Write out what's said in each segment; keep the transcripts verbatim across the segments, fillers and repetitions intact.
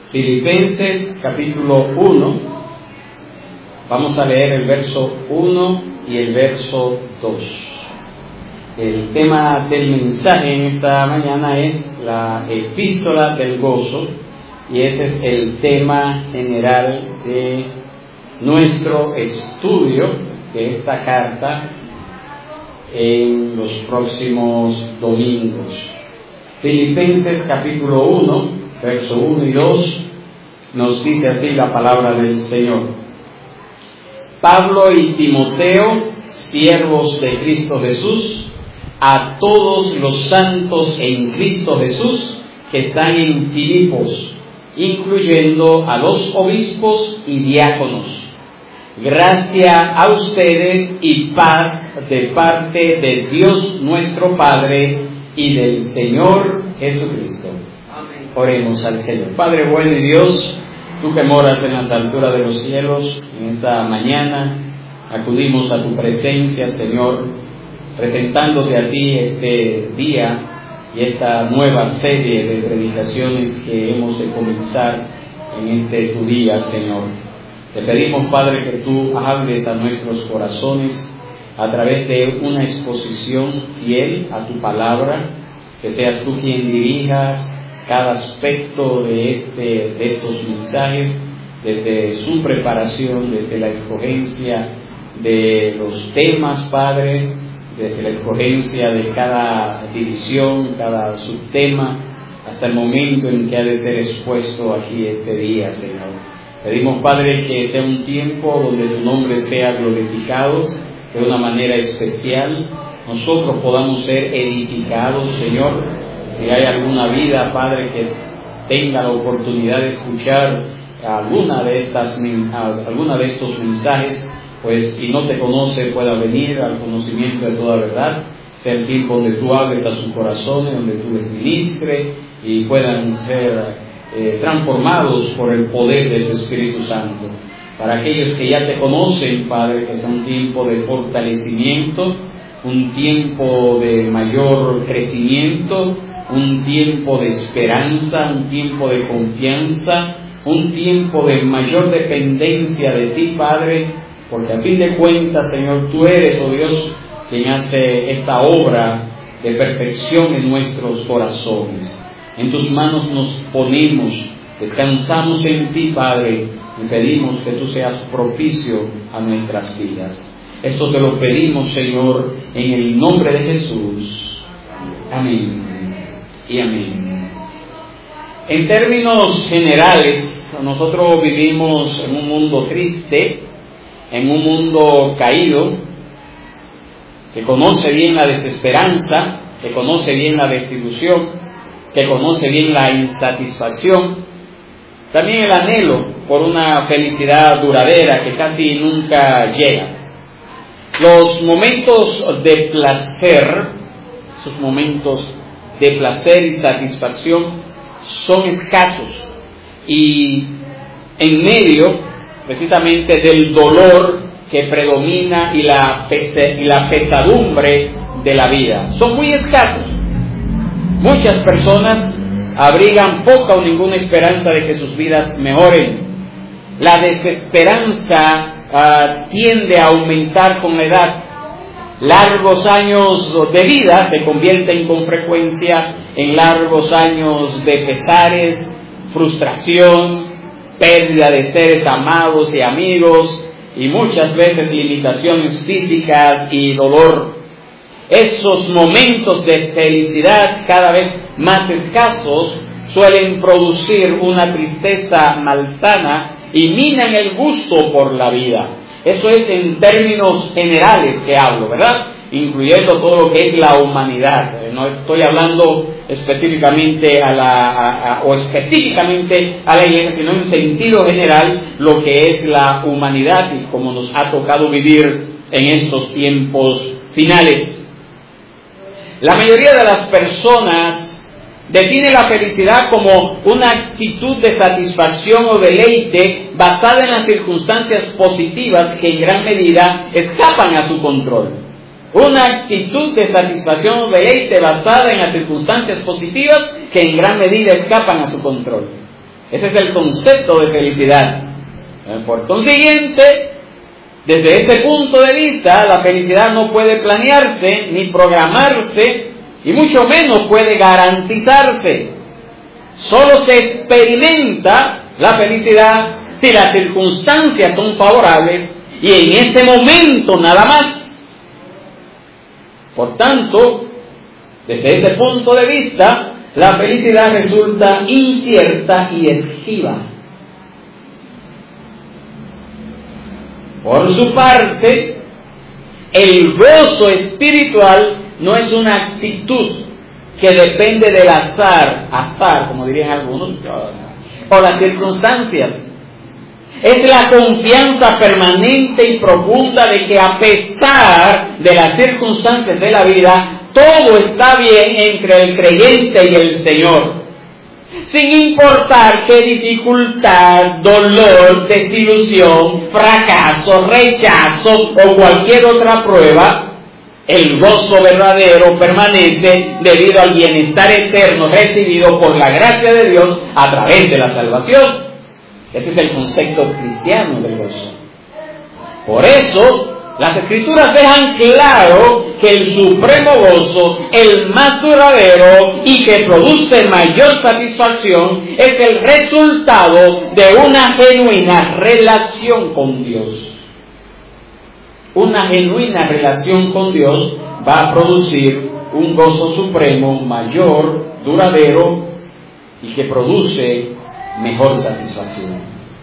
Filipenses capítulo uno, vamos a leer el verso uno y el verso dos. El tema del mensaje en esta mañana es la epístola del gozo, y ese es el tema general de nuestro estudio de esta carta en los próximos domingos. Filipenses capítulo uno, verso uno y dos, nos dice así la palabra del Señor. Pablo y Timoteo, siervos de Cristo Jesús, a todos los santos en Cristo Jesús que están en Filipos, incluyendo a los obispos y diáconos. Gracia a ustedes y paz de parte de Dios nuestro Padre y del Señor Jesucristo. Amén. Oremos al Señor. Padre bueno y Dios, tú que moras en las alturas de los cielos, en esta mañana acudimos a tu presencia, Señor, presentándote a ti este día y esta nueva serie de predicaciones que hemos de comenzar en este tu día, Señor. Te pedimos, Padre, que tú hables a nuestros corazones a través de una exposición fiel a tu palabra, que seas tú quien dirijas cada aspecto de, este, de estos mensajes, desde su preparación, desde la escogencia de los temas, Padre, desde la escogencia de cada división, cada subtema, hasta el momento en que ha de ser expuesto aquí este día, Señor. Pedimos, Padre, que sea un tiempo donde tu nombre sea glorificado de una manera especial, nosotros podamos ser edificados, Señor. Si hay alguna vida, Padre, que tenga la oportunidad de escuchar alguna de estas, alguna de estos mensajes, pues si no te conoce pueda venir al conocimiento de toda verdad. Sea el tiempo donde tú hables a sus corazones, donde tú les ministres y puedan ser eh, transformados por el poder de tu Espíritu Santo. Para aquellos que ya te conocen, Padre, que sea un tiempo de fortalecimiento, un tiempo de mayor crecimiento, un tiempo de esperanza, un tiempo de confianza, un tiempo de mayor dependencia de ti, Padre, porque a fin de cuentas, Señor, tú eres, oh Dios, quien hace esta obra de perfección en nuestros corazones. En tus manos nos ponemos, descansamos en ti, Padre, y pedimos que tú seas propicio a nuestras vidas. Esto te lo pedimos, Señor, en el nombre de Jesús. Amén y amén. En términos generales, nosotros vivimos en un mundo triste, en un mundo caído, que conoce bien la desesperanza, que conoce bien la desilusión, que conoce bien la insatisfacción, también el anhelo por una felicidad duradera que casi nunca llega. Los momentos de placer, esos momentos de placer y satisfacción son escasos, y en medio precisamente del dolor que predomina y la, pese, y la pesadumbre de la vida. Son muy escasos. Muchas personas abrigan poca o ninguna esperanza de que sus vidas mejoren. La desesperanza uh, tiende a aumentar con la edad. Largos años de vida se convierten con frecuencia en largos años de pesares, frustración, pérdida de seres amados y amigos, y muchas veces limitaciones físicas y dolor. Esos momentos de felicidad cada vez más escasos suelen producir una tristeza malsana y minan el gusto por la vida. Eso es en términos generales que hablo, ¿verdad? Incluyendo todo lo que es la humanidad. No estoy hablando específicamente a la a, a, o específicamente a la iglesia, sino en sentido general lo que es la humanidad y como nos ha tocado vivir en estos tiempos finales. La mayoría de las personas define la felicidad como una actitud de satisfacción o deleite basada en las circunstancias positivas que en gran medida escapan a su control. Una actitud de satisfacción o deleite basada en las circunstancias positivas que en gran medida escapan a su control. Ese es el concepto de felicidad. Por consiguiente, desde este punto de vista, la felicidad no puede planearse ni programarse y mucho menos puede garantizarse. Solo se experimenta la felicidad si las circunstancias son favorables y en ese momento nada más. Por tanto, desde ese punto de vista, la felicidad resulta incierta y esquiva. Por su parte, el gozo espiritual no es una actitud que depende del azar, azar, como dirían algunos, o las circunstancias. Es la confianza permanente y profunda de que a pesar de las circunstancias de la vida, todo está bien entre el creyente y el Señor. Sin importar qué dificultad, dolor, desilusión, fracaso, rechazo o cualquier otra prueba, el gozo verdadero permanece debido al bienestar eterno recibido por la gracia de Dios a través de la salvación. Ese es el concepto cristiano del gozo. Por eso, las Escrituras dejan claro que el supremo gozo, el más duradero y que produce mayor satisfacción, es el resultado de una genuina relación con Dios. Una genuina relación con Dios va a producir un gozo supremo, mayor, duradero y que produce mejor satisfacción.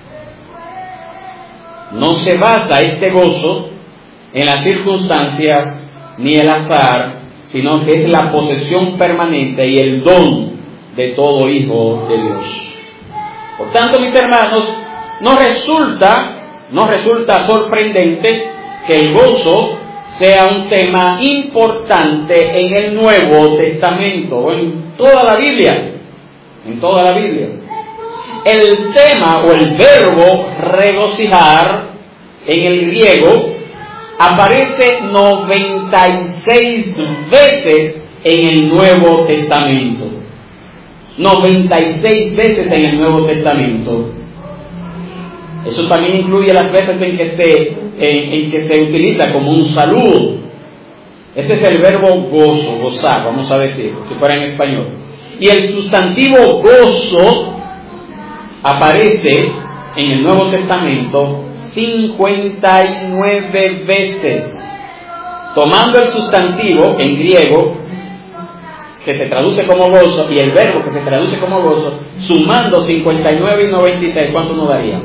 No se basa este gozo en las circunstancias ni el azar, sino que es la posesión permanente y el don de todo hijo de Dios. Por tanto, mis hermanos, no resulta, no resulta sorprendente que el gozo sea un tema importante en el Nuevo Testamento o en toda la Biblia, en toda la Biblia. El tema o el verbo regocijar en el griego aparece noventa y seis veces en el Nuevo Testamento. noventa y seis veces en el Nuevo Testamento. Eso también incluye las veces en que se, en, en que se utiliza como un saludo. Este es el verbo gozo, gozar, vamos a decir, si fuera en español. Y el sustantivo gozo aparece en el Nuevo Testamento cincuenta y nueve veces. Tomando el sustantivo en griego, que se traduce como gozo, y el verbo que se traduce como gozo, sumando cincuenta y nueve y noventa y seis, ¿cuánto nos daría?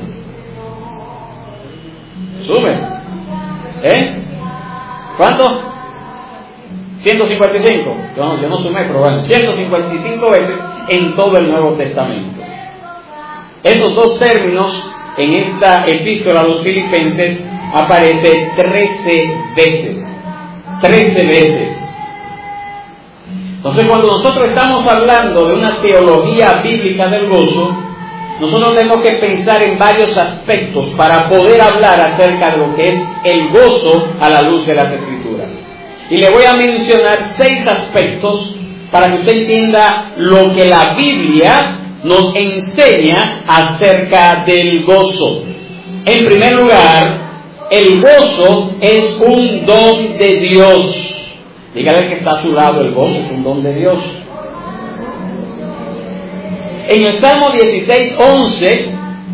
Sume. ¿Eh? ¿Cuánto? ciento cincuenta y cinco. Yo no, yo no sumé, pero bueno, ciento cincuenta y cinco veces en todo el Nuevo Testamento. Esos dos términos en esta epístola a los Filipenses aparece trece veces. trece veces. Entonces, cuando nosotros estamos hablando de una teología bíblica del gozo, nosotros tenemos que pensar en varios aspectos para poder hablar acerca de lo que es el gozo a la luz de las Escrituras. Y le voy a mencionar seis aspectos para que usted entienda lo que la Biblia nos enseña acerca del gozo. En primer lugar, el gozo es un don de Dios. Dígale que está a su lado, el gozo es un don de Dios. En el Salmo dieciséis, once,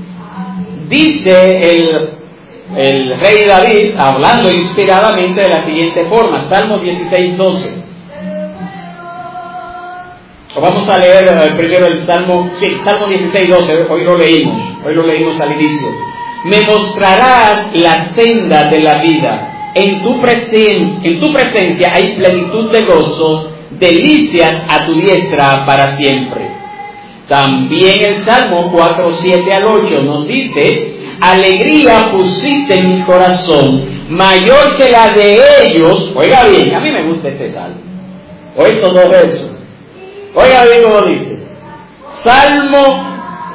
dice el, el rey David, hablando inspiradamente de la siguiente forma, Salmo dieciséis, doce. Vamos a leer eh, primero el Salmo, sí, Salmo dieciséis, doce, hoy lo leímos, hoy lo leímos al inicio. Me mostrarás la senda de la vida. En tu, presen- en tu presencia hay plenitud de gozo, delicias a tu diestra para siempre. También el Salmo cuatro, siete al ocho nos dice, alegría pusiste en mi corazón, mayor que la de ellos. Oiga bien, a mí me gusta este salmo, o estos dos versos. Oiga bien cómo dice, Salmo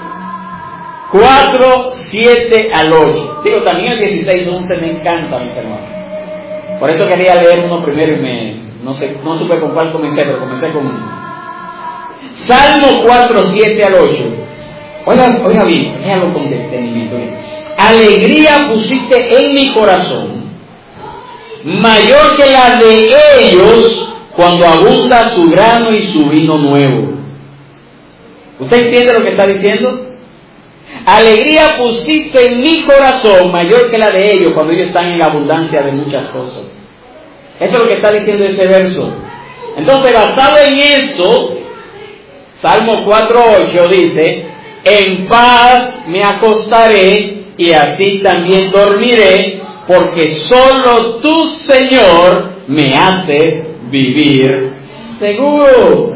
cuatro, siete al ocho. Digo, también el dieciséis, once me encanta, mis hermanos. Por eso quería leer uno primero y me, no sé, no supe con cuál comencé, pero comencé con uno. Salmo cuatro, siete al ocho. Oiga, oiga bien, déjalo con detenimiento. Alegría pusiste en mi corazón, mayor que la de ellos, cuando abunda su grano y su vino nuevo. ¿Usted entiende lo que está diciendo? Alegría pusiste en mi corazón, mayor que la de ellos, cuando ellos están en la abundancia de muchas cosas. Eso es lo que está diciendo ese verso. Entonces, basado en eso, Salmo cuatro ocho dice: en paz me acostaré y así también dormiré, porque solo tú, Señor, me haces vivir seguro.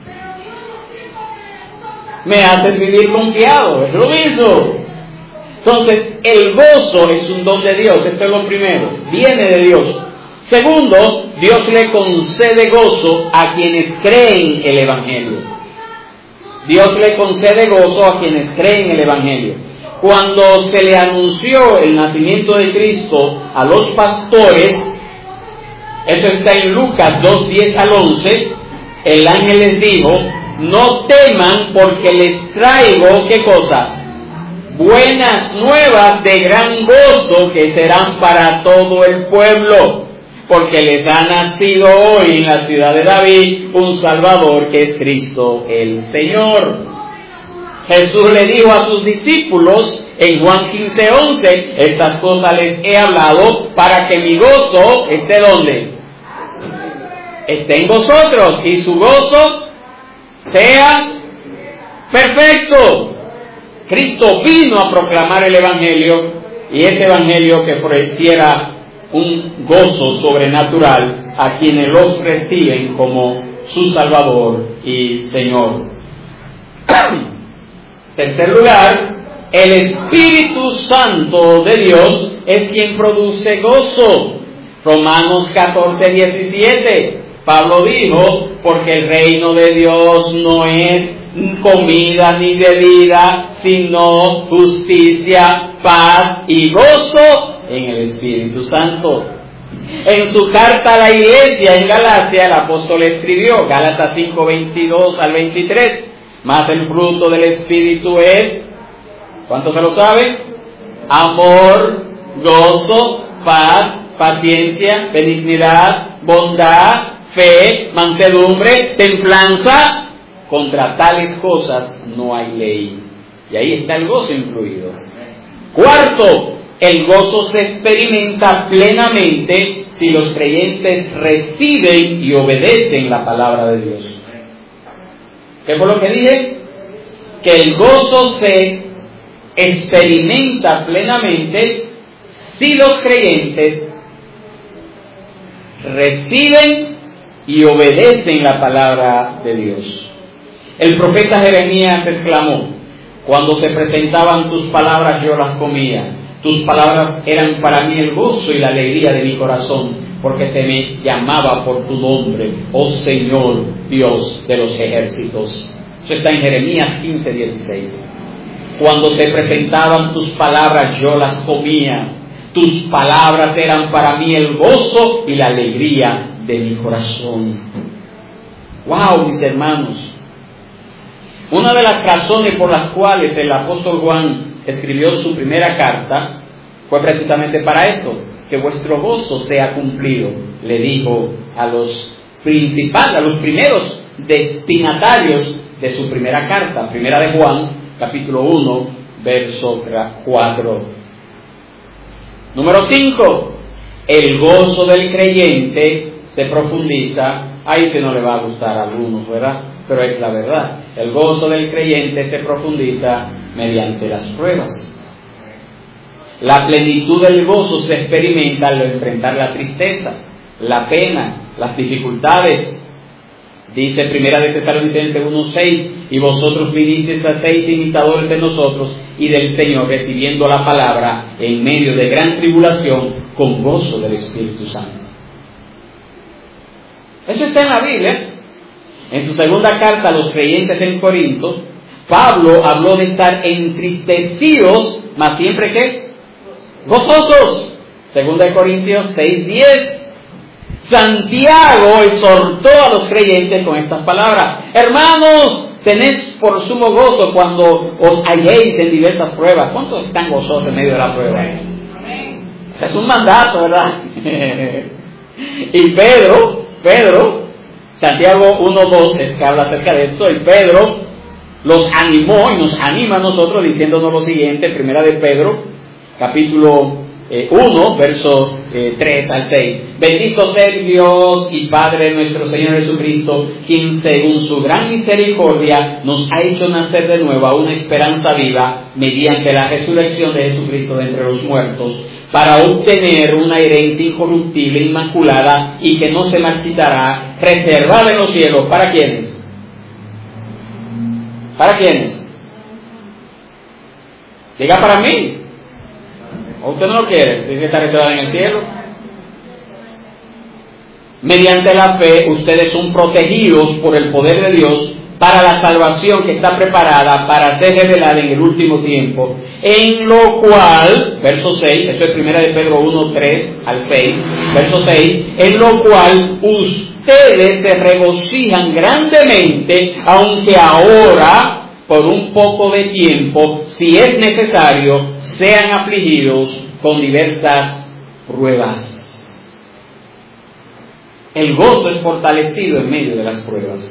Me haces vivir confiado, es lo mismo. Entonces, el gozo es un don de Dios, esto es lo primero, viene de Dios. Segundo, Dios le concede gozo a quienes creen el Evangelio. Dios le concede gozo a quienes creen el Evangelio. Cuando se le anunció el nacimiento de Cristo a los pastores, eso está en Lucas dos, diez al once, el ángel les dijo: no teman, porque les traigo, ¿qué cosa? Buenas nuevas de gran gozo, que serán para todo el pueblo, porque les ha nacido hoy en la ciudad de David un Salvador, que es Cristo el Señor. Jesús le dijo a sus discípulos en Juan quince, once, estas cosas les he hablado para que mi gozo esté ¿dónde? Esté en vosotros, y su gozo sea perfecto. Cristo vino a proclamar el Evangelio, y este Evangelio que ofreciera un gozo sobrenatural a quienes los reciben como su Salvador y Señor. Tercer lugar, el Espíritu Santo de Dios es quien produce gozo. Romanos catorce, diecisiete. Pablo dijo: porque el reino de Dios no es comida ni bebida, sino justicia, paz y gozo en el Espíritu Santo. En su carta a la iglesia en Galacia, el apóstol escribió, Gálatas cinco, veintidós al veintitrés, mas el fruto del Espíritu es, ¿cuánto se lo sabe? Amor, gozo, paz, paciencia, benignidad, bondad, fe, mansedumbre, templanza. Contra tales cosas no hay ley. Y ahí está el gozo incluido. Cuarto, el gozo se experimenta plenamente si los creyentes reciben y obedecen la palabra de Dios. ¿Qué fue lo que dije? Que el gozo se experimenta plenamente si los creyentes reciben y obedecen la palabra de Dios. El profeta Jeremías exclamó: cuando se presentaban tus palabras yo las comía, tus palabras eran para mí el gozo y la alegría de mi corazón, porque te me llamaba por tu nombre, oh Señor Dios de los ejércitos. Eso está en Jeremías quince, dieciséis. Cuando se presentaban tus palabras yo las comía, tus palabras eran para mí el gozo y la alegría de mi corazón. ¡Wow, mis hermanos! Una de las razones por las cuales el apóstol Juan escribió su primera carta fue precisamente para esto, que vuestro gozo sea cumplido, le dijo a los principales, a los primeros destinatarios de su primera carta, primera de Juan, capítulo uno, verso cuatro. Número cinco, el gozo del creyente se profundiza. Ahí se no le va a gustar a algunos, ¿verdad? Pero es la verdad. El gozo del creyente se profundiza mediante las pruebas. La plenitud del gozo se experimenta al enfrentar la tristeza, la pena, las dificultades. Dice Primera de Tesalonicenses uno seis, y vosotros vinisteis a seis imitadores de nosotros y del Señor, recibiendo la palabra en medio de gran tribulación, con gozo del Espíritu Santo. Eso está en la Biblia. En su segunda carta a los creyentes en Corinto, Pablo habló de estar entristecidos, mas siempre ¿qué? Gozosos. Segunda de Corintios seis, diez. Santiago exhortó a los creyentes con estas palabras: hermanos, Tenés por sumo gozo cuando os halléis en diversas pruebas. ¿Cuántos están gozosos en medio de la prueba? Ese es un mandato, ¿verdad? Y Pedro, Pedro, Santiago uno doce, que habla acerca de esto, y Pedro los animó y nos anima a nosotros diciéndonos lo siguiente, primera de Pedro, capítulo eh, uno, verso eh, tres al seis. Bendito sea el Dios y Padre de nuestro Señor Jesucristo, quien según su gran misericordia nos ha hecho nacer de nuevo a una esperanza viva mediante la resurrección de Jesucristo de entre los muertos, para obtener una herencia incorruptible, inmaculada y que no se marchitará, reservada en los cielos. ¿Para quiénes? ¿Para quiénes? Diga para mí. ¿O usted no lo quiere? Tiene que estar reservada en el cielo. Mediante la fe, ustedes son protegidos por el poder de Dios para la salvación que está preparada para ser revelada en el último tiempo, en lo cual, verso seis, esto es primera de Pedro uno, tres al seis, verso seis, en lo cual ustedes se regocijan grandemente, aunque ahora, por un poco de tiempo, si es necesario, sean afligidos con diversas pruebas. El gozo es fortalecido en medio de las pruebas.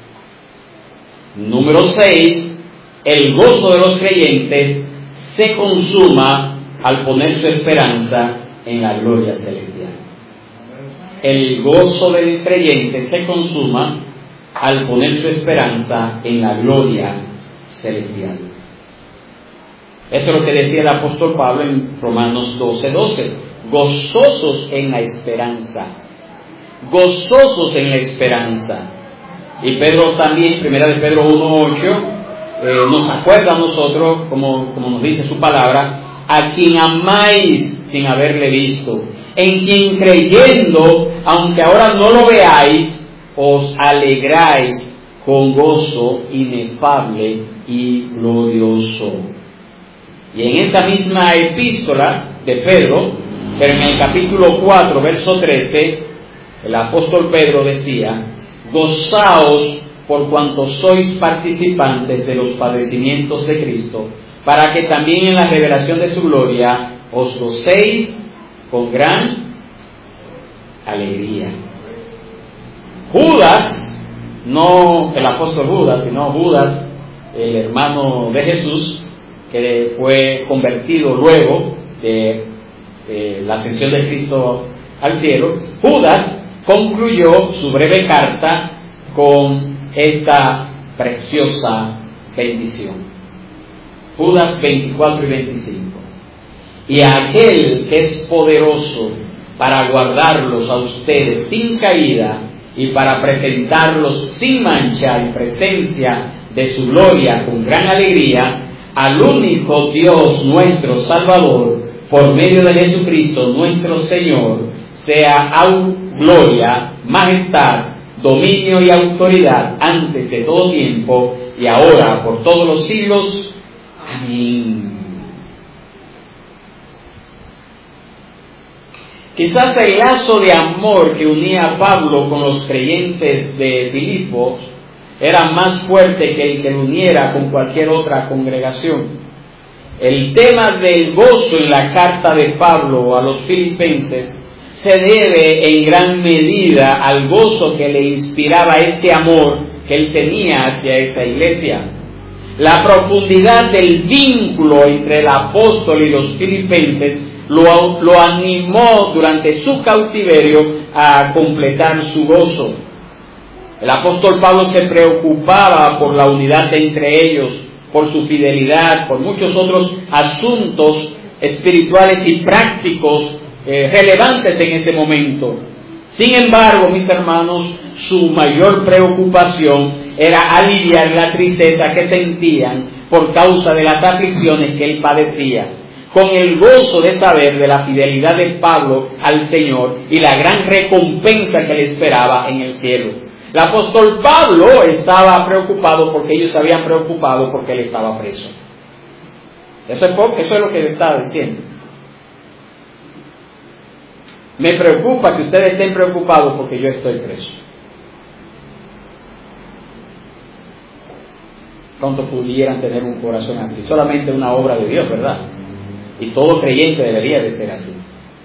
Número seis, el gozo de los creyentes se consuma al poner su esperanza en la gloria celestial. El gozo del creyente se consuma al poner su esperanza en la gloria celestial. Eso es lo que decía el apóstol Pablo en Romanos doce, doce. Gozosos en la esperanza. Gozosos en la esperanza. Y Pedro también, primera de Pedro uno, ocho, eh, nos acuerda a nosotros, como, como nos dice su palabra, a quien amáis sin haberle visto, en quien creyendo, aunque ahora no lo veáis, os alegráis con gozo inefable y glorioso. Y en esta misma epístola de Pedro, pero en el capítulo cuatro, verso trece, el apóstol Pedro decía: gozaos por cuanto sois participantes de los padecimientos de Cristo, para que también en la revelación de su gloria os gocéis con gran alegría. Judas, no el apóstol Judas, sino Judas, el hermano de Jesús, que fue convertido luego de, de la ascensión de Cristo al cielo, Judas concluyó su breve carta con esta preciosa bendición. Judas veinticuatro y veinticinco. Y aquel que es poderoso para guardarlos a ustedes sin caída y para presentarlos sin mancha en presencia de su gloria con gran alegría, al único Dios nuestro Salvador, por medio de Jesucristo nuestro Señor, sea gloria, majestad, dominio y autoridad antes de todo tiempo y ahora por todos los siglos. Amén. Quizás el lazo de amor que unía a Pablo con los creyentes de Filipos era más fuerte que el que lo uniera con cualquier otra congregación. El tema del gozo en la carta de Pablo a los filipenses se debe en gran medida al gozo que le inspiraba este amor que él tenía hacia esa iglesia. La profundidad del vínculo entre el apóstol y los filipenses lo, lo animó durante su cautiverio a completar su gozo. El apóstol Pablo se preocupaba por la unidad entre ellos, por su fidelidad, por muchos otros asuntos espirituales y prácticos Eh, relevantes en ese momento. Sin embargo, mis hermanos, su mayor preocupación era aliviar la tristeza que sentían por causa de las aflicciones que él padecía, con el gozo de saber de la fidelidad de Pablo al Señor y la gran recompensa que le esperaba en el cielo. El apóstol Pablo estaba preocupado porque ellos se habían preocupado porque él estaba preso. Eso es, eso es lo que le estaba diciendo. Me preocupa que ustedes estén preocupados porque yo estoy preso. pronto pudieran tener un corazón así. Solamente una obra de Dios, ¿verdad? Y todo creyente debería de ser así.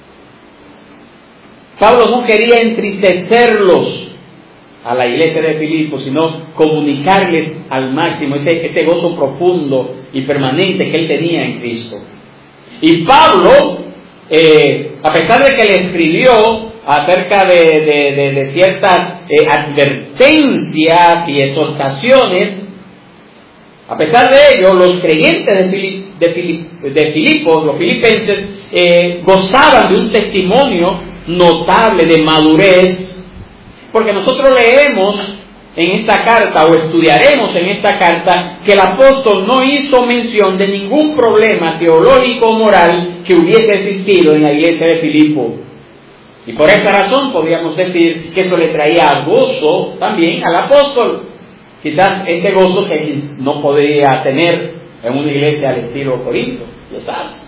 Pablo no quería entristecerlos a la iglesia de Filipo, sino comunicarles al máximo ese, ese gozo profundo y permanente que él tenía en Cristo. Y Pablo, eh, a pesar de que le escribió acerca de, de, de, de ciertas eh, advertencias y exhortaciones, a pesar de ello, los creyentes de, Filip, de, Filip, de Filipos, los filipenses, eh, gozaban de un testimonio notable de madurez, porque nosotros leemos en esta carta, o estudiaremos en esta carta, que el apóstol no hizo mención de ningún problema teológico o moral que hubiese existido en la iglesia de Filipo. Y por esta razón podríamos decir que eso le traía gozo también al apóstol. Quizás este gozo que no podría tener en una iglesia al estilo Corinto, lo sabes.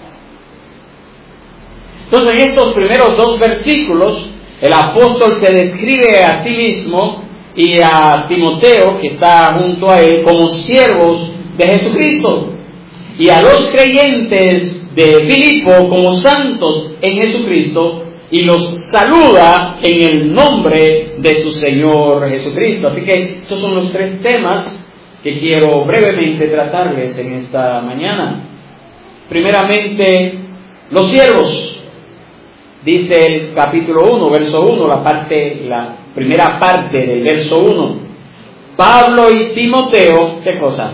Entonces, en estos primeros dos versículos, el apóstol se describe a sí mismo y a Timoteo, que está junto a él, como siervos de Jesucristo, y a los creyentes de Filipo como santos en Jesucristo, y los saluda en el nombre de su Señor Jesucristo. Así que estos son los tres temas que quiero brevemente tratarles en esta mañana. Primeramente, los siervos. Dice el capítulo uno, verso uno, la parte, la primera parte del verso uno. Pablo y Timoteo, ¿qué cosa?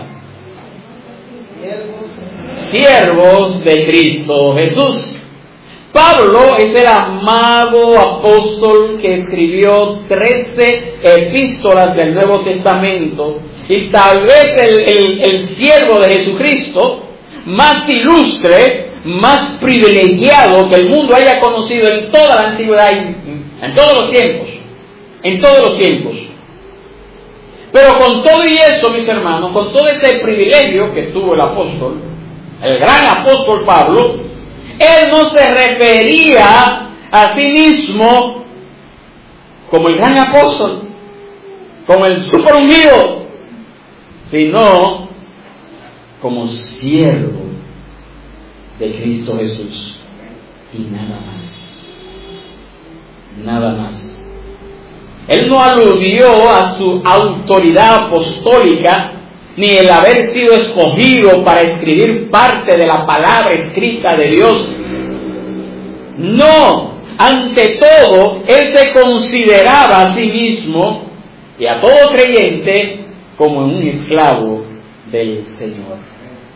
Siervos, siervos de Cristo Jesús. Pablo es el amado apóstol que escribió trece epístolas del Nuevo Testamento, y tal vez el, el, el siervo de Jesucristo más ilustre, más privilegiado que el mundo haya conocido en toda la antigüedad, en todos los tiempos, en todos los tiempos. Pero con todo y eso, mis hermanos, con todo ese privilegio que tuvo el apóstol, el gran apóstol Pablo, él no se refería a sí mismo como el gran apóstol, como el super ungido, sino como siervo de Cristo Jesús, y nada más, nada más. Él no aludió a su autoridad apostólica, ni el haber sido escogido para escribir parte de la palabra escrita de Dios. No, ante todo, él se consideraba a sí mismo y a todo creyente como un esclavo del Señor.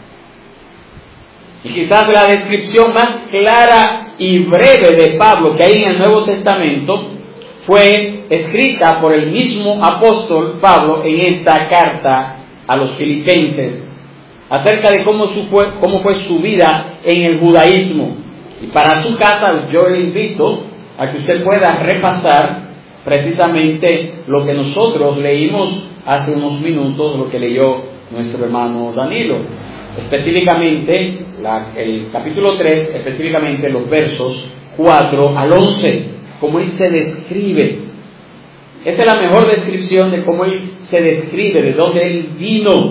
Y quizás la descripción más clara y breve de Pablo que hay en el Nuevo Testamento fue escrita por el mismo apóstol Pablo en esta carta a los filipenses, acerca de cómo, su fue, cómo fue su vida en el judaísmo. Y para su casa yo le invito a que usted pueda repasar precisamente lo que nosotros leímos hace unos minutos, lo que leyó nuestro hermano Danilo. Específicamente, la, el capítulo tres, específicamente los versos cuatro al once, cómo él se describe. Esta es la mejor descripción de cómo él se describe, de dónde él vino.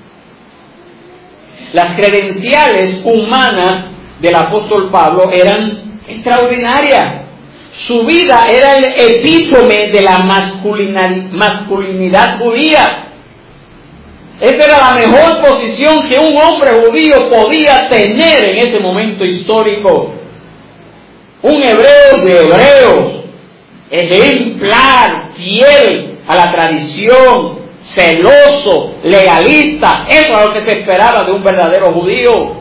Las credenciales humanas del apóstol Pablo eran extraordinarias. Su vida era el epítome de la masculinidad, masculinidad judía. Esa era la mejor posición que un hombre judío podía tener en ese momento histórico. Un hebreo de hebreos, ejemplar, fiel a la tradición, celoso, legalista. Eso es lo que se esperaba de un verdadero judío.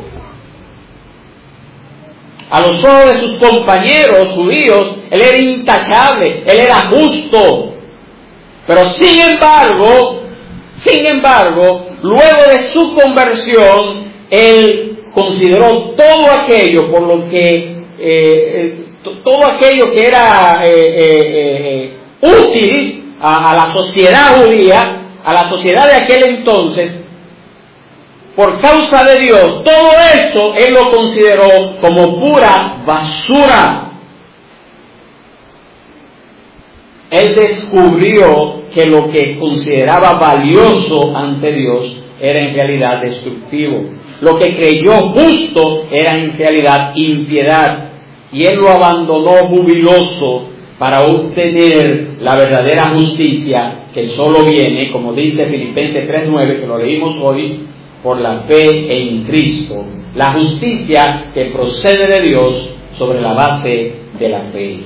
A los ojos de sus compañeros judíos, él era intachable, él era justo. Pero sin embargo, sin embargo, luego de su conversión, él consideró todo aquello por lo que, eh, todo aquello que era eh, eh, eh, útil a, a la sociedad judía, a la sociedad de aquel entonces, por causa de Dios, todo esto él lo consideró como pura basura. Él descubrió que lo que consideraba valioso ante Dios era en realidad destructivo. Lo que creyó justo era en realidad impiedad. Y él lo abandonó jubiloso para obtener la verdadera justicia que solo viene, como dice Filipenses tres nueve, que lo leímos hoy, por la fe en Cristo. La justicia que procede de Dios sobre la base de la fe.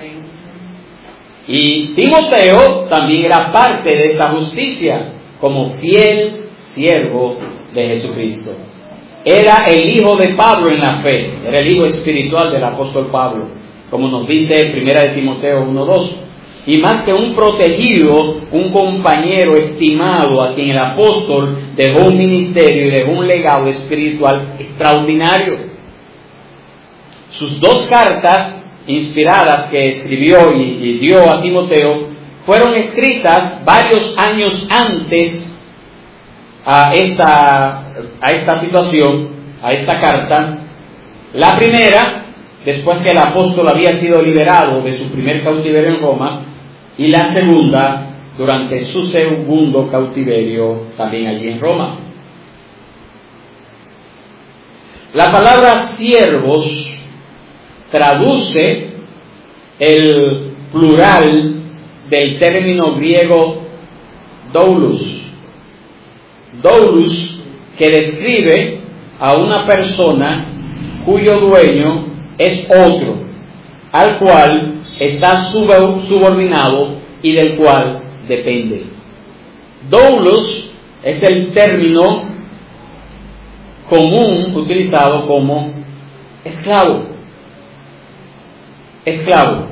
Y Timoteo también era parte de esa justicia, como fiel siervo de Jesucristo. Era el hijo de Pablo en la fe, era el hijo espiritual del apóstol Pablo, como nos dice primera de Timoteo uno dos. Y más que un protegido, un compañero estimado a quien el apóstol dejó un ministerio y dejó un legado espiritual extraordinario. Sus dos cartas inspiradas que escribió y, y dio a Timoteo fueron escritas varios años antes a esta, a esta situación, a esta carta. La primera, después que el apóstol había sido liberado de su primer cautiverio en Roma, y la segunda, durante su segundo cautiverio también allí en Roma. La palabra siervos traduce el plural del término griego doulos. Doulos, que describe a una persona cuyo dueño es otro, al cual está subordinado y del cual depende. Doulos es el término común utilizado como esclavo. Esclavo.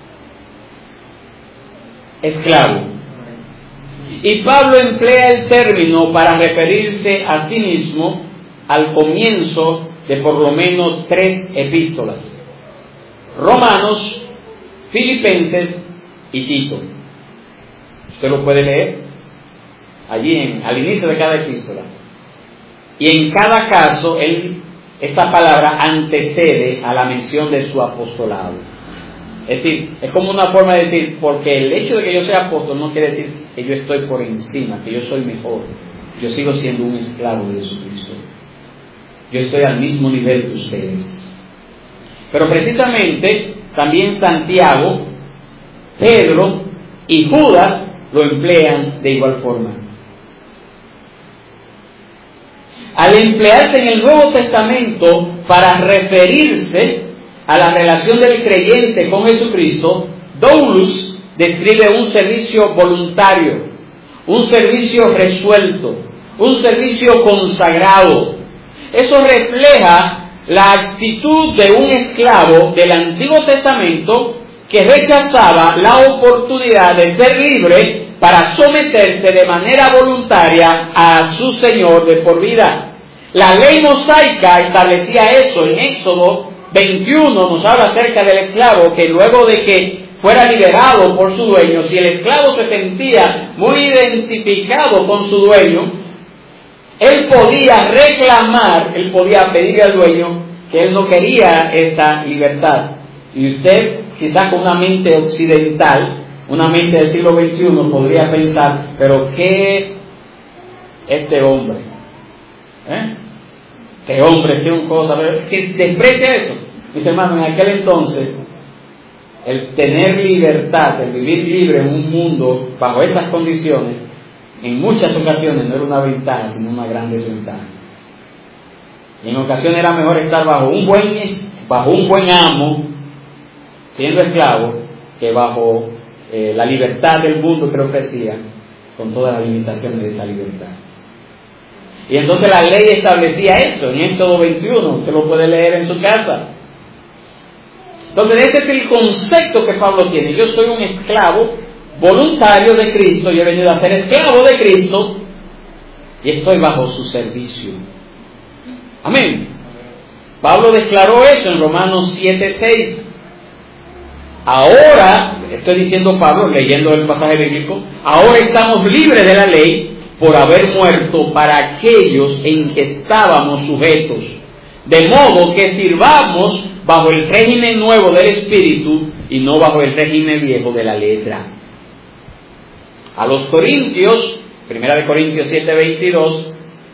Esclavo. Y Pablo emplea el término para referirse a sí mismo al comienzo de por lo menos tres epístolas: Romanos, Filipenses y Tito. Usted lo puede leer allí en, al inicio de cada epístola. Y en cada caso, él, esa palabra antecede a la mención de su apostolado. Es decir, es como una forma de decir, porque el hecho de que yo sea apóstol no quiere decir que yo estoy por encima, que yo soy mejor. Yo sigo siendo un esclavo de Jesucristo. Yo estoy al mismo nivel que ustedes. Pero precisamente también Santiago, Pedro y Judas lo emplean de igual forma. Al emplearse en el Nuevo Testamento para referirse a la relación del creyente con Jesucristo, doulos describe un servicio voluntario, un servicio resuelto, un servicio consagrado. Eso refleja la actitud de un esclavo del Antiguo Testamento que rechazaba la oportunidad de ser libre para someterse de manera voluntaria a su Señor de por vida. La ley mosaica establecía eso. En Éxodo veintiuno nos habla acerca del esclavo que luego de que fuera liberado por su dueño, si el esclavo se sentía muy identificado con su dueño, él podía reclamar, él podía pedirle al dueño que él no quería esta libertad. Y usted, quizás con una mente occidental, una mente del siglo veintiuno, podría pensar, pero ¿qué este hombre? ¿Eh? Este hombre es un cosa, que desprecia eso. Mis hermanos, en aquel entonces, el tener libertad, el vivir libre en un mundo bajo esas condiciones, en muchas ocasiones no era una ventaja, sino una gran desventaja. Y en ocasiones era mejor estar bajo un buen, bajo un buen amo, siendo esclavo, que bajo eh, la libertad del mundo que ofrecía, con todas las limitaciones de esa libertad. Y entonces la ley establecía eso, en Éxodo veintiuno, usted lo puede leer en su casa. Entonces este es el concepto que Pablo tiene: yo soy un esclavo voluntario de Cristo, yo he venido a ser esclavo de Cristo y estoy bajo su servicio. Amén. Pablo declaró eso en Romanos siete seis. Ahora, estoy diciendo Pablo, leyendo el pasaje bíblico, ahora estamos libres de la ley por haber muerto para aquellos en que estábamos sujetos, de modo que sirvamos bajo el régimen nuevo del Espíritu y no bajo el régimen viejo de la letra. A los Corintios, primera de Corintios siete veintidós,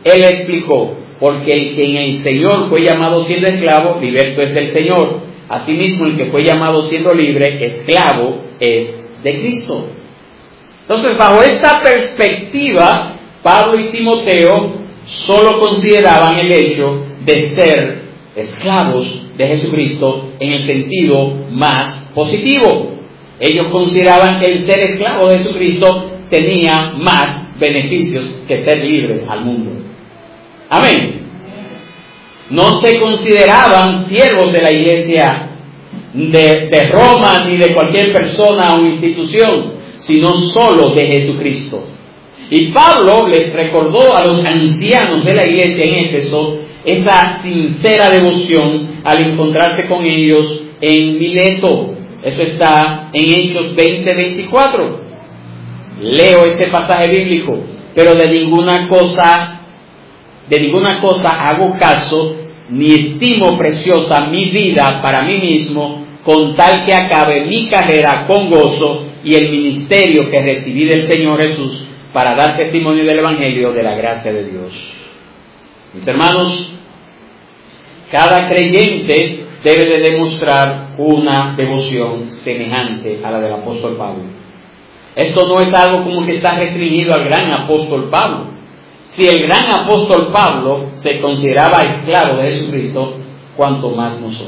Él explicó, porque el que en el Señor fue llamado siendo esclavo, liberto es del Señor. Asimismo, el que fue llamado siendo libre, esclavo es de Cristo. Entonces, bajo esta perspectiva, Pablo y Timoteo solo consideraban el hecho de ser esclavos de Jesucristo en el sentido más positivo. Ellos consideraban que el ser esclavo de Jesucristo tenía más beneficios que ser libres al mundo. Amén. No se consideraban siervos de la iglesia de, de Roma ni de cualquier persona o institución, sino solo de Jesucristo. Y Pablo les recordó a los ancianos de la iglesia en Éfeso esa sincera devoción al encontrarse con ellos en Mileto. Eso está en Hechos veinte veinticuatro. Leo ese pasaje bíblico. Pero de ninguna cosa, de ninguna cosa hago caso, ni estimo preciosa mi vida para mí mismo, con tal que acabe mi carrera con gozo y el ministerio que recibí del Señor Jesús para dar testimonio del Evangelio de la gracia de Dios. Mis hermanos, cada creyente debe de demostrar una devoción semejante a la del apóstol Pablo. Esto no es algo como que está restringido al gran apóstol Pablo. Si el gran apóstol Pablo se consideraba esclavo de Jesucristo, cuanto más nosotros.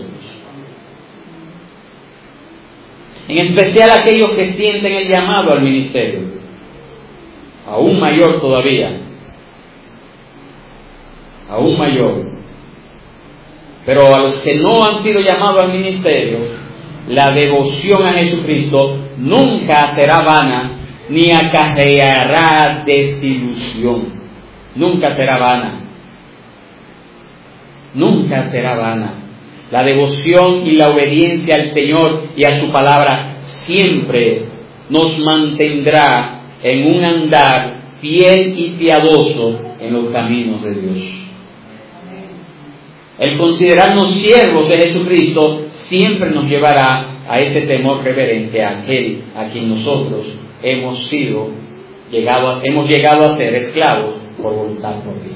En especial aquellos que sienten el llamado al ministerio, aún mayor todavía, aún mayor. Pero a los que no han sido llamados al ministerio, la devoción a Jesucristo nunca será vana, ni acarreará desilusión. Nunca será vana. Nunca será vana. La devoción y la obediencia al Señor y a su palabra siempre nos mantendrá en un andar fiel y piadoso en los caminos de Dios. El considerarnos siervos de Jesucristo siempre nos llevará a ese temor reverente a aquel a quien nosotros hemos sido llegado a, hemos llegado a ser esclavos por voluntad propia.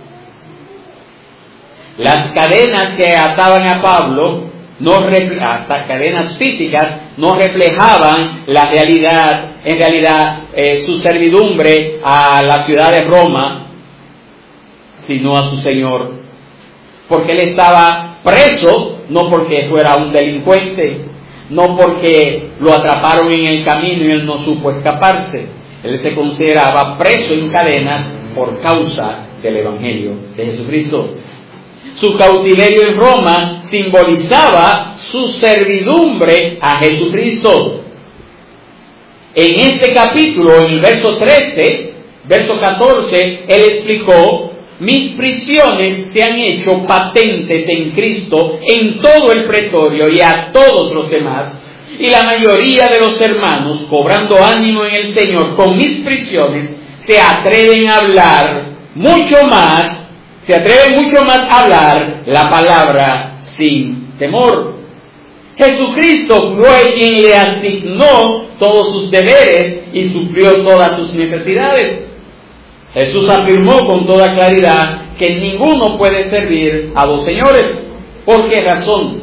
Las cadenas que ataban a Pablo, no hasta cadenas físicas, no reflejaban la realidad, en realidad eh, su servidumbre a la ciudad de Roma, sino a su Señor. Porque él estaba preso, no porque fuera un delincuente, no porque lo atraparon en el camino y él no supo escaparse. Él se consideraba preso en cadenas por causa del Evangelio de Jesucristo. Su cautiverio en Roma simbolizaba su servidumbre a Jesucristo. En este capítulo, en el verso trece, verso catorce, él explicó: mis prisiones se han hecho patentes en Cristo en todo el pretorio y a todos los demás, y la mayoría de los hermanos, cobrando ánimo en el Señor con mis prisiones, se atreven a hablar mucho más, se atreven mucho más a hablar la palabra sin temor. Jesucristo fue quien le asignó todos sus deberes y suplió todas sus necesidades. Jesús afirmó con toda claridad que ninguno puede servir a dos señores. ¿Por qué razón?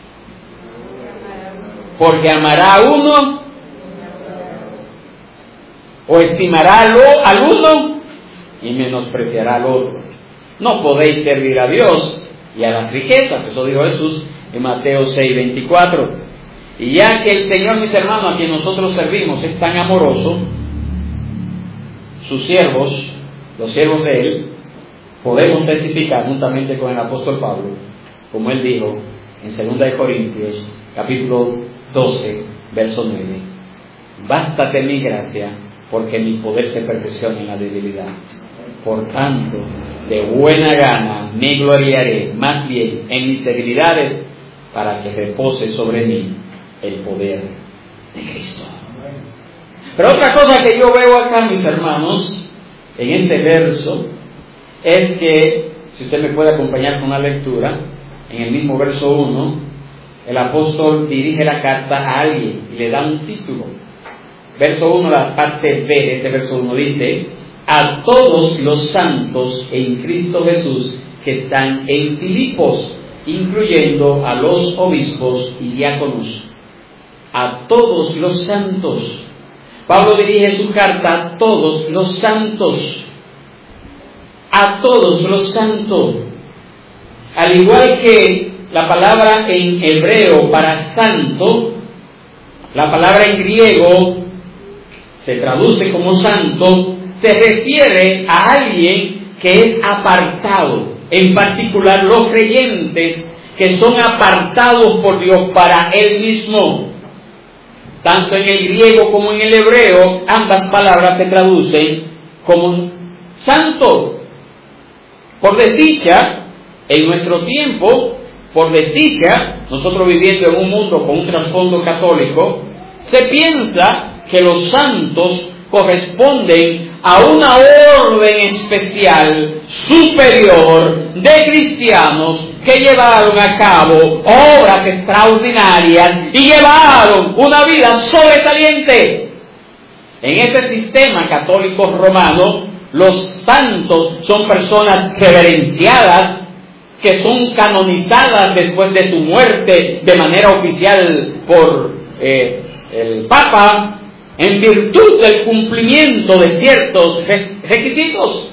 Porque amará a uno o estimará al uno y menospreciará al otro. No podéis servir a Dios y a las riquezas. Eso dijo Jesús en Mateo seis veinticuatro. Y ya que el Señor, mis hermanos, a quien nosotros servimos, es tan amoroso, sus siervos, los siervos de Él, podemos testificar juntamente con el apóstol Pablo, como él dijo en segunda de Corintios, capítulo doce, verso nueve: bástate mi gracia, porque mi poder se perfecciona en la debilidad. Por tanto, de buena gana me gloriaré más bien en mis debilidades, para que repose sobre mí el poder de Cristo. Pero otra cosa que yo veo acá, mis hermanos, en este verso, es que, si usted me puede acompañar con la lectura, en el mismo verso uno, el apóstol dirige la carta a alguien y le da un título. Verso uno, la parte B de ese verso uno dice: a todos los santos en Cristo Jesús que están en Filipos, incluyendo a los obispos y diáconos. A todos los santos. Pablo dirige su carta a todos los santos. A todos los santos. Al igual que la palabra en hebreo para santo, la palabra en griego se traduce como santo, se refiere a alguien que es apartado, en particular los creyentes que son apartados por Dios para Él mismo. Tanto en el griego como en el hebreo, ambas palabras se traducen como santo. Por desdicha, en nuestro tiempo, por desdicha, nosotros viviendo en un mundo con un trasfondo católico, se piensa que los santos corresponden a una orden especial, superior, de cristianos que llevaron a cabo obras extraordinarias y llevaron una vida sobresaliente. En este sistema católico romano, los santos son personas reverenciadas, que son canonizadas después de su muerte de manera oficial por eh, el Papa, en virtud del cumplimiento de ciertos requisitos.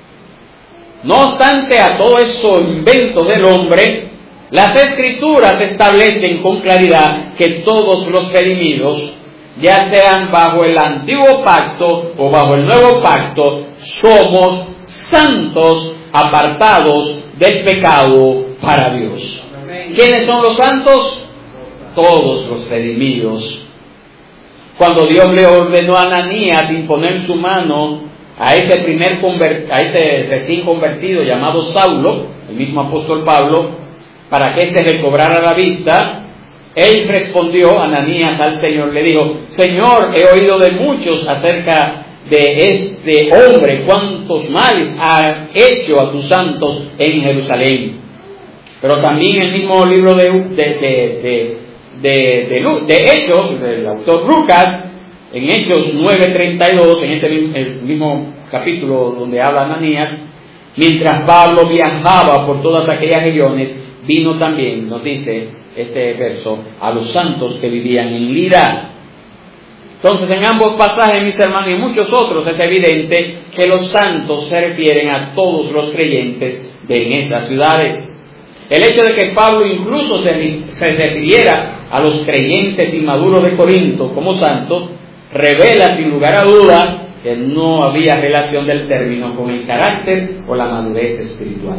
No obstante a todo eso invento del hombre, las Escrituras establecen con claridad que todos los redimidos, ya sean bajo el antiguo pacto o bajo el nuevo pacto, somos santos apartados del pecado para Dios. ¿Quiénes son los santos? Todos los redimidos. Cuando Dios le ordenó a Ananías imponer su mano a ese primer convert, a ese recién convertido llamado Saulo, el mismo apóstol Pablo, para que éste recobrara la vista, él respondió, Ananías, al Señor, le dijo: Señor, he oído de muchos acerca de este hombre, cuántos males ha hecho a tus santos en Jerusalén. Pero también el mismo libro de, de, de, de De, de, de Hechos, del autor Lucas, en Hechos nueve treinta y dos, en este mismo, el mismo capítulo donde habla Ananías, mientras Pablo viajaba por todas aquellas regiones, vino también, nos dice este verso, a los santos que vivían en Lida. Entonces, en ambos pasajes, mis hermanos, y muchos otros, es evidente que los santos se refieren a todos los creyentes de en esas ciudades. El hecho de que Pablo incluso se, se refiriera a los creyentes inmaduros de Corinto como santos, revela sin lugar a duda que no había relación del término con el carácter o la madurez espiritual.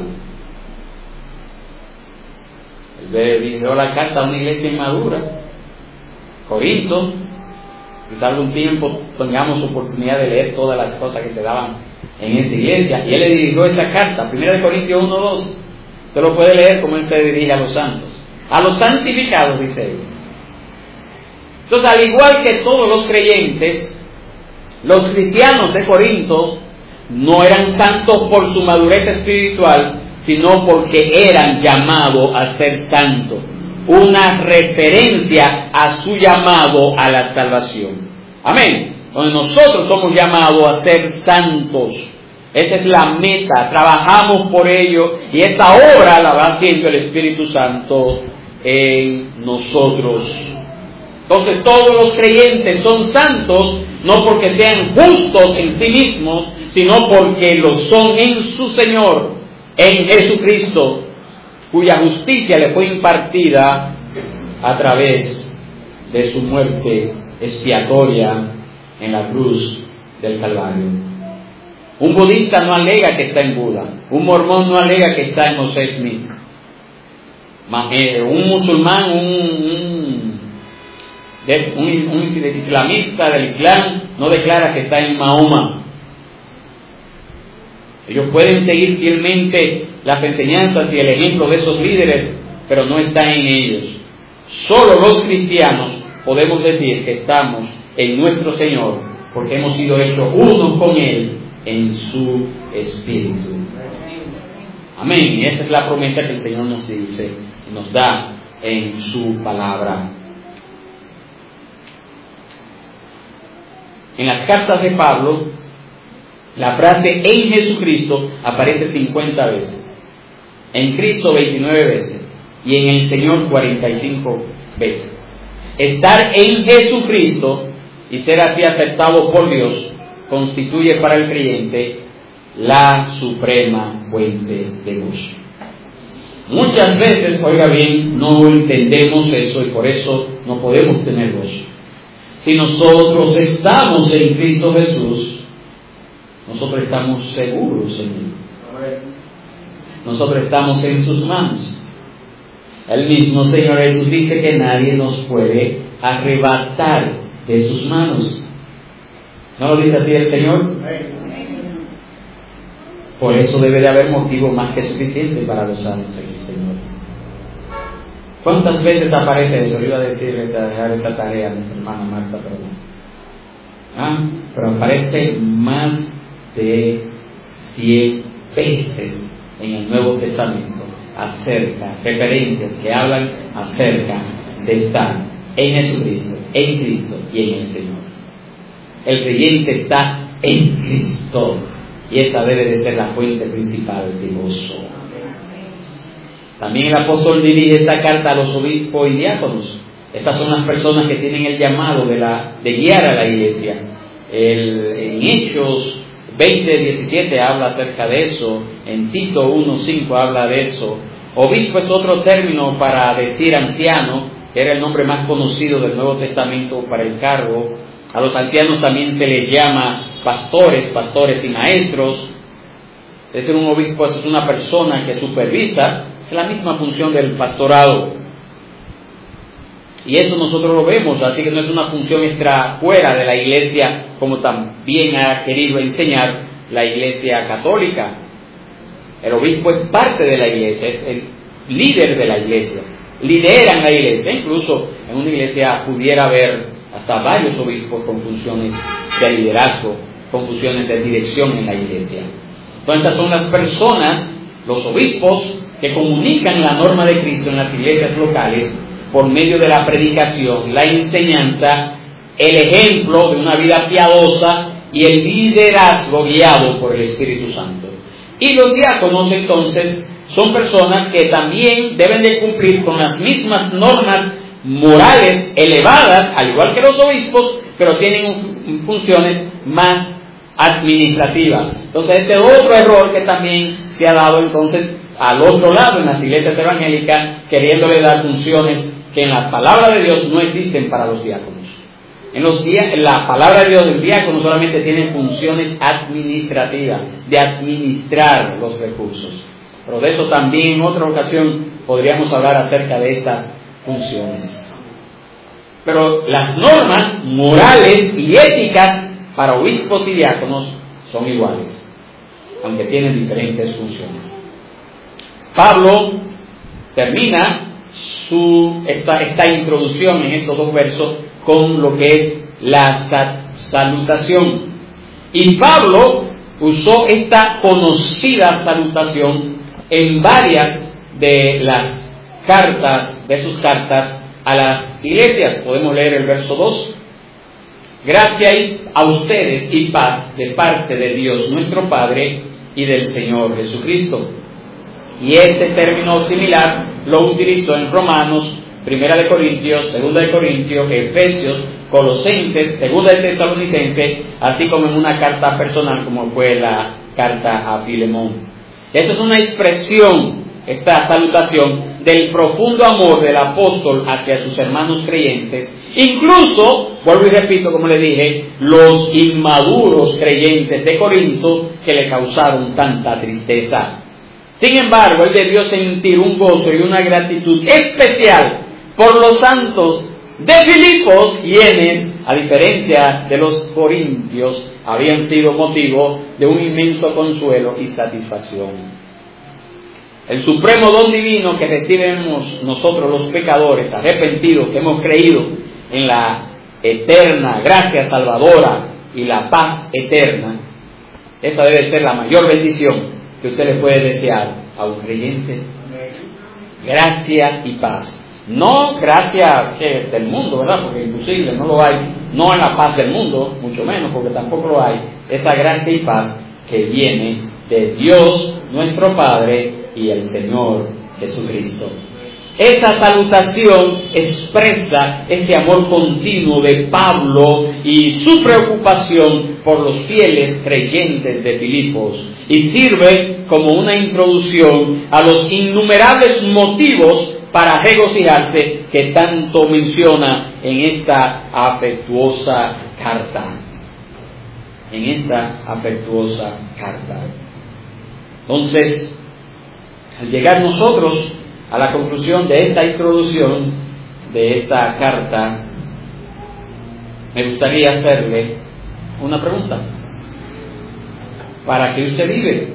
Él dirigió la carta a una iglesia inmadura, Corinto. Quizá algún tiempo tengamos oportunidad de leer todas las cosas que se daban en esa iglesia. Y él le dirigió esa carta, primera de Corintios uno dos. Usted lo puede leer como él se dirige a los santos, a los santificados, dice él. Entonces, al igual que todos los creyentes, los cristianos de Corinto no eran santos por su madurez espiritual, sino porque eran llamados a ser santos. Una referencia a su llamado a la salvación. Amén. Donde nosotros somos llamados a ser santos. Esa es la meta, trabajamos por ello y esa obra la va haciendo el Espíritu Santo en nosotros. Entonces todos los creyentes son santos, no porque sean justos en sí mismos, sino porque lo son en su Señor, en Jesucristo, cuya justicia le fue impartida a través de su muerte expiatoria en la cruz del Calvario. Un budista no alega que está en Buda, un mormón no alega que está en José Smith, un musulmán, un, un, un, un islamista del Islam no declara que está en Mahoma. Ellos pueden seguir fielmente las enseñanzas y el ejemplo de esos líderes, pero no están en ellos. Solo los cristianos podemos decir que estamos en nuestro Señor, porque hemos sido hechos uno con Él en su Espíritu. Amén. Y esa es la promesa que el Señor nos dice, nos da en su palabra. En las cartas de Pablo La frase en Jesucristo aparece cincuenta veces, en Cristo veintinueve veces y en el Señor cuarenta y cinco veces. Estar en Jesucristo y ser así aceptado por Dios constituye para el creyente la suprema fuente de gozo. Muchas veces, oiga bien, no entendemos eso y por eso no podemos tener gozo. Si nosotros estamos en Cristo Jesús, nosotros estamos seguros en Él. Nosotros estamos en sus manos. El mismo Señor Jesús dice que nadie nos puede arrebatar de sus manos. ¿No lo dice así el Señor? Por eso debe de haber motivo más que suficiente para los santos en el Señor. ¿Cuántas veces aparece eso? Yo iba a decir esa, dejar esa tarea a nuestra hermana Marta, perdón. Ah, pero aparece más de cien veces en el Nuevo Testamento acerca, referencias que hablan acerca de estar en Jesucristo, en Cristo y en el Señor. El creyente está en Cristo y esa debe de ser la fuente principal de gozo. También el apóstol dirige esta carta a los obispos y diáconos. Estas son las personas que tienen el llamado de, la, de guiar a la iglesia. El, en Hechos veinte diecisiete habla acerca de eso, en Tito uno cinco habla de eso. Obispo es otro término para decir anciano, que era el nombre más conocido del Nuevo Testamento para el cargo. A los ancianos también se les llama pastores, pastores y maestros. Es decir, un obispo es una persona que supervisa, es la misma función del pastorado. Y eso nosotros lo vemos, así que no es una función extra fuera de la iglesia, como también ha querido enseñar la iglesia católica. El obispo es parte de la iglesia, es el líder de la iglesia, lideran la iglesia. Incluso en una iglesia pudiera haber hasta varios obispos con funciones de liderazgo, con funciones de dirección en la iglesia. Entonces, estas son las personas, los obispos, que comunican la norma de Cristo en las iglesias locales por medio de la predicación, la enseñanza, el ejemplo de una vida piadosa y el liderazgo guiado por el Espíritu Santo. Y los diáconos, entonces, son personas que también deben de cumplir con las mismas normas morales elevadas, al igual que los obispos, pero tienen funciones más administrativas. Entonces, este es otro error que también se ha dado entonces al otro lado en las iglesias evangélicas, queriéndole dar funciones que en la palabra de Dios no existen para los diáconos. En, los dia- en la palabra de Dios, el diácono solamente tiene funciones administrativas, de administrar los recursos. Pero de eso también en otra ocasión podríamos hablar acerca de estas funciones. Pero las normas morales y éticas para obispos y diáconos son iguales, aunque tienen diferentes funciones. Pablo termina su, esta, esta introducción en estos dos versos con lo que es la salutación. Y Pablo usó esta conocida salutación en varias de las cartas, de sus cartas a las iglesias. Podemos leer el verso dos. Gracia a ustedes y paz de parte de Dios nuestro Padre y del Señor Jesucristo. Y este término similar lo utilizó en Romanos, Primera de Corintios, Segunda de Corintios, Efesios, Colosenses, Segunda de Tesalonicenses, así como en una carta personal como fue la carta a Filemón. Esa es una expresión, esta salutación, del profundo amor del apóstol hacia sus hermanos creyentes, incluso, vuelvo y repito, como le dije, los inmaduros creyentes de Corinto que le causaron tanta tristeza. Sin embargo, él debió sentir un gozo y una gratitud especial por los santos de Filipos, quienes, a diferencia de los corintios, habían sido motivo de un inmenso consuelo y satisfacción. El supremo don divino que recibimos nosotros los pecadores arrepentidos, que hemos creído en la eterna gracia salvadora y la paz eterna, esa debe ser la mayor bendición que usted le puede desear a un creyente. Gracia y paz. No gracia que del mundo, ¿verdad? Porque es imposible, no lo hay. No en la paz del mundo, mucho menos, porque tampoco lo hay. Esa gracia y paz que viene de Dios nuestro Padre y el Señor Jesucristo. Esta salutación expresa ese amor continuo de Pablo y su preocupación por los fieles creyentes de Filipos, y sirve como una introducción a los innumerables motivos para regocijarse que tanto menciona en esta afectuosa carta. En esta afectuosa carta. Entonces, al llegar nosotros a la conclusión de esta introducción, de esta carta, me gustaría hacerle una pregunta. ¿Para qué usted vive?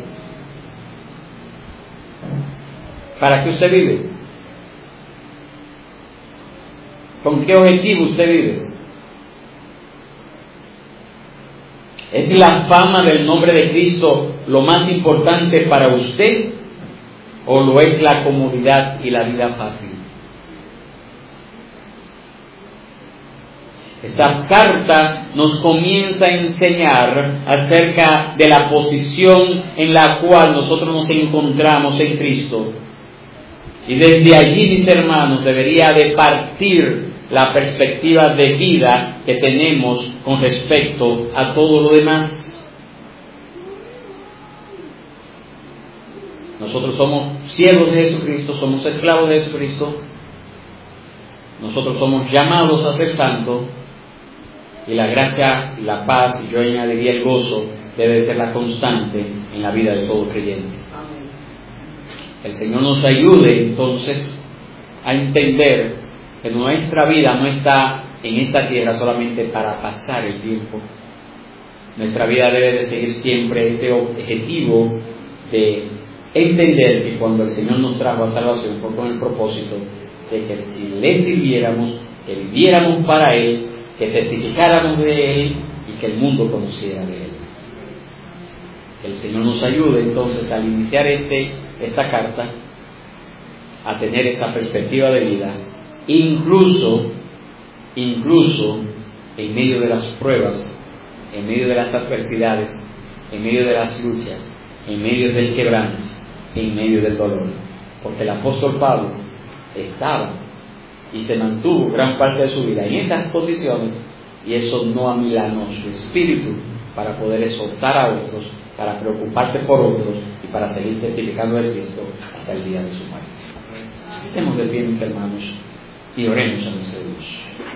¿Para qué usted vive? ¿Con qué objetivo usted vive? ¿Es la fama del nombre de Cristo lo más importante para usted? ¿O lo es la comodidad y la vida fácil? Esta carta nos comienza a enseñar acerca de la posición en la cual nosotros nos encontramos en Cristo. Y desde allí, mis hermanos, debería de partir la perspectiva de vida que tenemos con respecto a todo lo demás. Nosotros somos siervos de Jesucristo, somos esclavos de Jesucristo. Nosotros somos llamados a ser santos. Y la gracia, la paz, y yo añadiría el gozo, debe ser la constante en la vida de todo creyente. El Señor nos ayude entonces a entender que nuestra vida no está en esta tierra solamente para pasar el tiempo. Nuestra vida debe de seguir siempre ese objetivo de entender que cuando el Señor nos trajo a salvación fue con el propósito de que le sirviéramos, que viviéramos para Él, que testificáramos de Él y que el mundo conociera de Él. Que el Señor nos ayude entonces al iniciar este, esta carta a tener esa perspectiva de vida, incluso, incluso en medio de las pruebas, en medio de las adversidades, en medio de las luchas, en medio del quebranto, en medio del dolor. Porque el apóstol Pablo estaba y se mantuvo gran parte de su vida en esas condiciones, y eso no amilanó su espíritu para poder exhortar a otros, para preocuparse por otros y para seguir testificando de Cristo hasta el día de su muerte. Estemos de pie, mis hermanos, y oremos a nuestro Dios.